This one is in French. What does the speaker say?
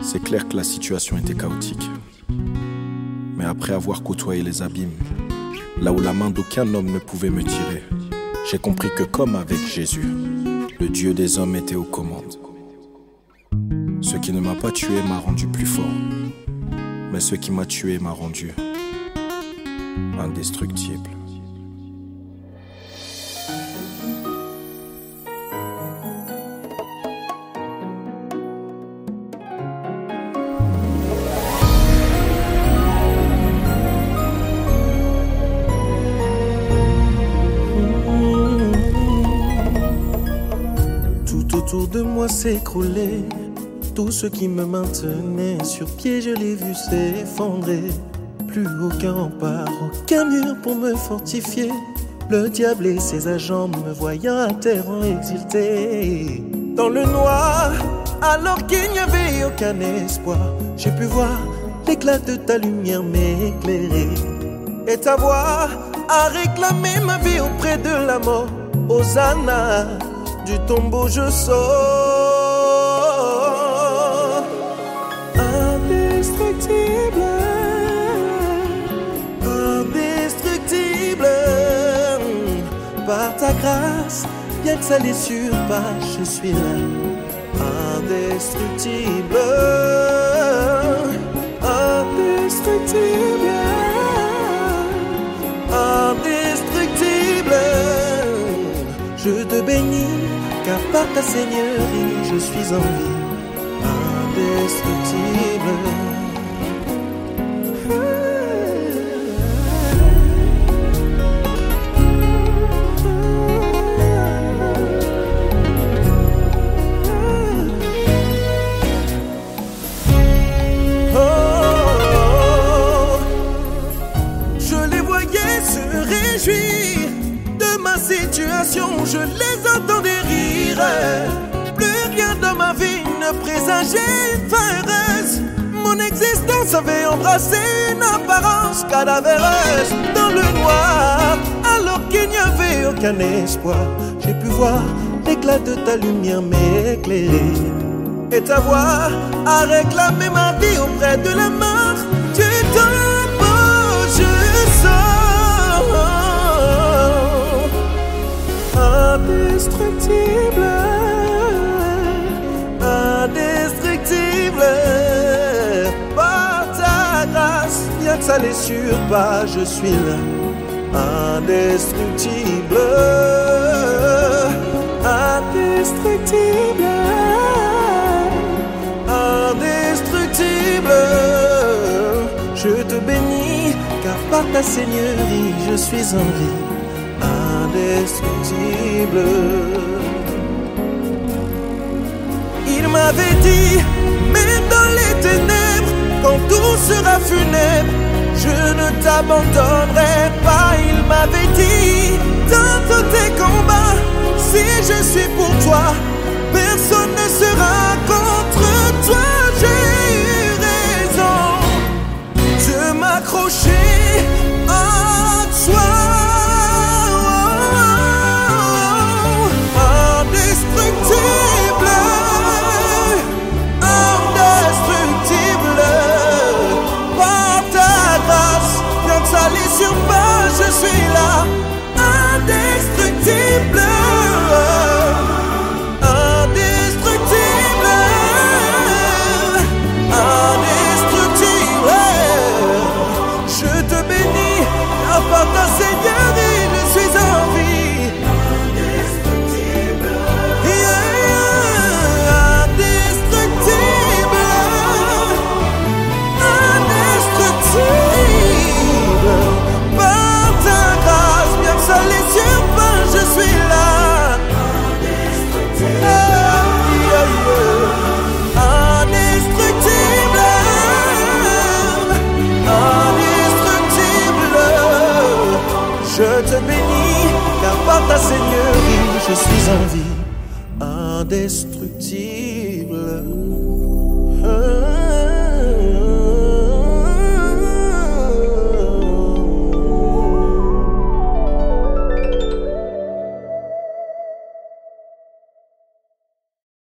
C'est clair que la situation était chaotique. Mais après avoir côtoyé les abîmes, là où la main d'aucun homme ne pouvait me tirer, j'ai compris que comme avec Jésus, le Dieu des hommes était aux commandes. Ce qui ne m'a pas tué m'a rendu plus fort, mais ce qui m'a tué m'a rendu indestructible. Tout autour de moi s'écroulait, tout ce qui me maintenait sur pied, je l'ai vu s'effondrer. Plus aucun rempart, aucun mur pour me fortifier. Le diable et ses agents me voyant à terre ont exulté. Dans le noir, alors qu'il n'y avait aucun espoir, j'ai pu voir l'éclat de ta lumière m'éclairer. Et ta voix a réclamé ma vie auprès de la mort. Hosanna, du tombeau je sors. Indestructible, indestructible. Par ta grâce, bien que ça les surpasse, je suis là. Indestructible, indestructible, indestructible. Je te bénis, car par ta seigneurie, je suis en vie. Indestructible. Je les entendais rire. Plus rien dans ma vie ne présageait une fin heureuse. Mon existence avait embrassé une apparence cadavéreuse. Dans le noir, alors qu'il n'y avait aucun espoir, j'ai pu voir l'éclat de ta lumière m'éclairer. Et ta voix a réclamé ma vie auprès de la mort. Tu tombes, je sors. Indestructible, indestructible. Par ta grâce, bien que ça les surpasse, je suis là. Indestructible, indestructible, indestructible. Je te bénis, car par ta seigneurie, je suis en vie. Indestructible. Il m'avait dit, même dans les ténèbres, quand tout sera funèbre, je ne t'abandonnerai pas. Il m'avait dit, dans tous tes combats, si je suis pour toi, personne ne sera contre toi. J'ai eu raison de m'accrocher à toi. Je suis là, indestructible, indestructible, indestructible. Je te bénis, car par ta seigneurie, je suis en vie. Indestructible, indestructible, indestructible. Je suis là, indestructible, indestructible. Je te bénis, car par ta seigneurie, je suis en vie. Indestructible.